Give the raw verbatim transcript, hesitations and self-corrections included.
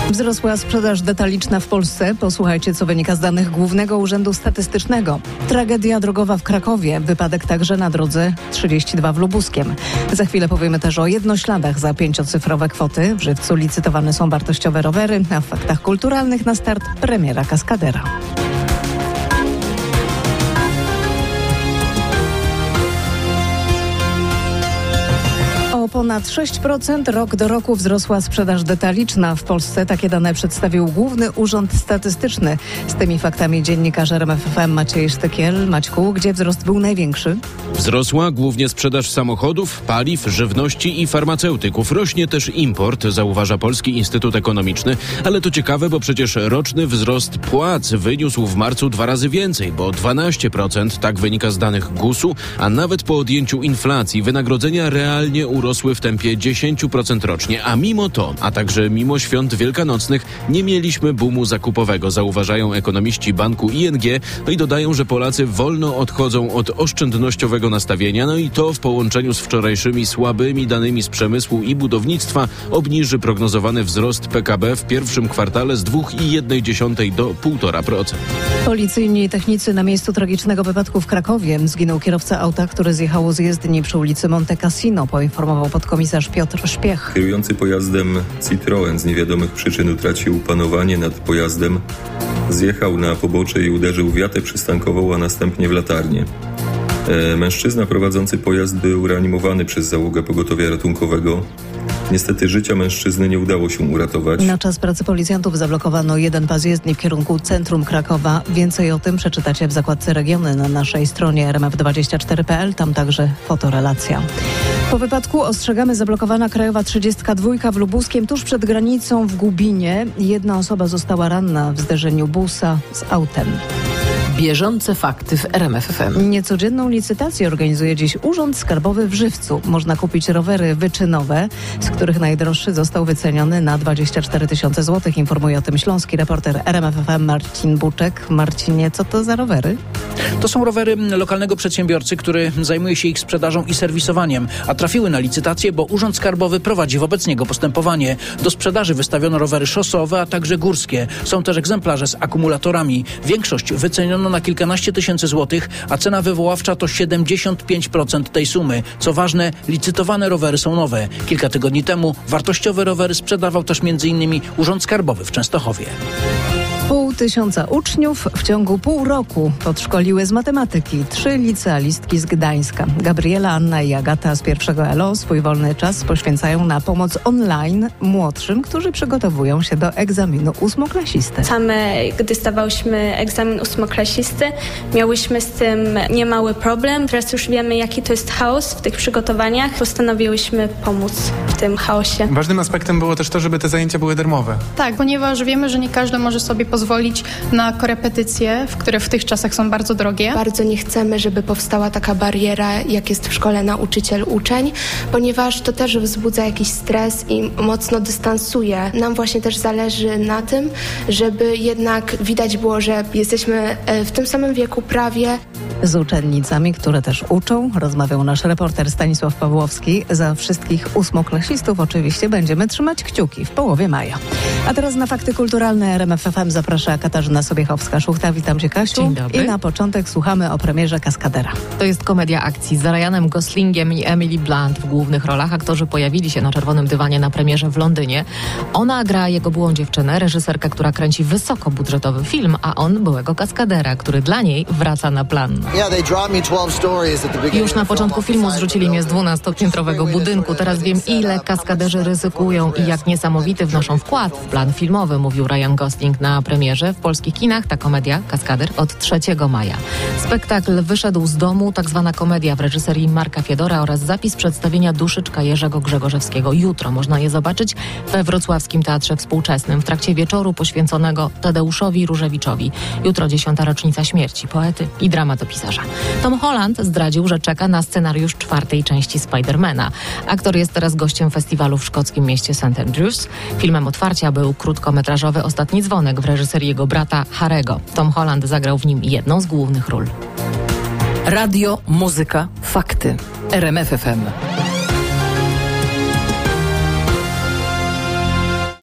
Wzrosła sprzedaż detaliczna w Polsce. Posłuchajcie, co wynika z danych Głównego Urzędu Statystycznego. Tragedia drogowa w Krakowie. Wypadek także na drodze trzydzieści dwa w Lubuskiem. Za chwilę powiemy też o jednośladach za pięciocyfrowe kwoty. W Żywcu licytowane są wartościowe rowery. A w faktach kulturalnych na start premiera Kaskadera. O ponad sześć procent rok do roku wzrosła sprzedaż detaliczna w Polsce. Takie dane przedstawił Główny Urząd Statystyczny. Z tymi faktami dziennikarz R M F F M Maciej Sztykiel. Maćku, gdzie wzrost był największy? Wzrosła głównie sprzedaż samochodów, paliw, żywności i farmaceutyków. Rośnie też import, zauważa Polski Instytut Ekonomiczny. Ale to ciekawe, bo przecież roczny wzrost płac wyniósł w marcu dwa razy więcej, bo dwanaście procent, tak wynika z danych gusu, a nawet po odjęciu inflacji wynagrodzenia realnie urosły w tempie dziesięć procent rocznie, a mimo to, a także mimo świąt wielkanocnych nie mieliśmy boomu zakupowego, zauważają ekonomiści banku I N G, no i dodają, że Polacy wolno odchodzą od oszczędnościowego nastawienia, no i to w połączeniu z wczorajszymi słabymi danymi z przemysłu i budownictwa obniży prognozowany wzrost P K B w pierwszym kwartale z dwa przecinek jeden do półtora procent. Policyjni technicy na miejscu tragicznego wypadku w Krakowie. Zginął kierowca auta, który zjechał z jezdni przy ulicy Monte Cassino, poinformował podkomisarz Piotr Szpiech. Kierujący pojazdem Citroen z niewiadomych przyczyn utracił panowanie nad pojazdem, zjechał na pobocze i uderzył w wiatę przystankową, a następnie w latarnię. E, mężczyzna prowadzący pojazd był reanimowany przez załogę pogotowia ratunkowego. Niestety życia mężczyzny nie udało się uratować. Na czas pracy policjantów zablokowano jeden pas jezdni w kierunku centrum Krakowa. Więcej o tym przeczytacie w zakładce Regiony na naszej stronie r m f dwadzieścia cztery kropka p l. Tam także fotorelacja. Po wypadku ostrzegamy, zablokowana Krajowa trzydziestka dwa w Lubuskiem tuż przed granicą w Gubinie. Jedna osoba została ranna w zderzeniu busa z autem. Bieżące fakty w R M F F M. Niecodzienną licytację organizuje dziś Urząd Skarbowy w Żywcu. Można kupić rowery wyczynowe, z których najdroższy został wyceniony na dwadzieścia cztery tysiące złotych. Informuje o tym śląski reporter R M F F M Marcin Buczek. Marcinie, co to za rowery? To są rowery lokalnego przedsiębiorcy, który zajmuje się ich sprzedażą i serwisowaniem, a trafiły na licytację, bo Urząd Skarbowy prowadzi wobec niego postępowanie. Do sprzedaży wystawiono rowery szosowe, a także górskie. Są też egzemplarze z akumulatorami. Większość wyceniono na kilkanaście tysięcy złotych, a cena wywoławcza to siedemdziesiąt pięć procent tej sumy. Co ważne, licytowane rowery są nowe. Kilka tygodni temu wartościowe rowery sprzedawał też między innymi Urząd Skarbowy w Częstochowie. Pół tysiąca uczniów w ciągu pół roku podszkoliły z matematyki trzy licealistki z Gdańska. Gabriela, Anna i Agata z pierwszego L O swój wolny czas poświęcają na pomoc online młodszym, którzy przygotowują się do egzaminu ósmoklasisty. Same, gdy zdawałyśmy egzamin ósmoklasisty, miałyśmy z tym niemały problem. Teraz już wiemy, jaki to jest chaos w tych przygotowaniach. Postanowiłyśmy pomóc w tym chaosie. Ważnym aspektem było też to, żeby te zajęcia były darmowe. Tak, ponieważ wiemy, że nie każdy może sobie pozwolić na korepetycje, w które w tych czasach są bardzo drogie. Bardzo nie chcemy, żeby powstała taka bariera, jak jest w szkole nauczyciel-uczeń, ponieważ to też wzbudza jakiś stres i mocno dystansuje. Nam właśnie też zależy na tym, żeby jednak widać było, że jesteśmy w tym samym wieku prawie. Z uczennicami, które też uczą, rozmawiał nasz reporter Stanisław Pawłowski. Za wszystkich ósmoklasistów oczywiście będziemy trzymać kciuki w połowie maja. A teraz na fakty kulturalne R M F F M zaprasza Katarzyna Sobiechowska-Szuchta. Witam cię, Kasiu. Dzień dobry. I na początek słuchamy o premierze Kaskadera. To jest komedia akcji z Ryanem Goslingiem i Emily Blunt w głównych rolach. Aktorzy pojawili się na czerwonym dywanie na premierze w Londynie. Ona gra jego byłą dziewczynę, reżyserkę, która kręci wysokobudżetowy film, a on byłego kaskadera, który dla niej wraca na plan. Już na początku filmu zrzucili mnie z dwunastopiętrowego budynku. Teraz wiem, ile kaskaderzy ryzykują i jak niesamowity wnoszą wkład w plan filmowy, mówił Ryan Gosling na premierze. W polskich kinach ta komedia Kaskader od trzeciego maja. Spektakl wyszedł z domu, tak zwana komedia w reżyserii Marka Fiedora oraz zapis przedstawienia Duszyczka Jerzego Grzegorzewskiego. Jutro można je zobaczyć we Wrocławskim Teatrze Współczesnym w trakcie wieczoru poświęconego Tadeuszowi Różewiczowi. Jutro dziesiąta rocznica śmierci poety i dramatopisarza. Tom Holland zdradził, że czeka na scenariusz czwartej części Spidermana. Aktor jest teraz gościem festiwalu w szkockim mieście Saint Andrews. Filmem otwarcia był krótkometrażowy Ostatni dzwonek w reżyserii jego brata Harego. Tom Holland zagrał w nim jedną z głównych ról. Radio, muzyka, fakty. R M F F M.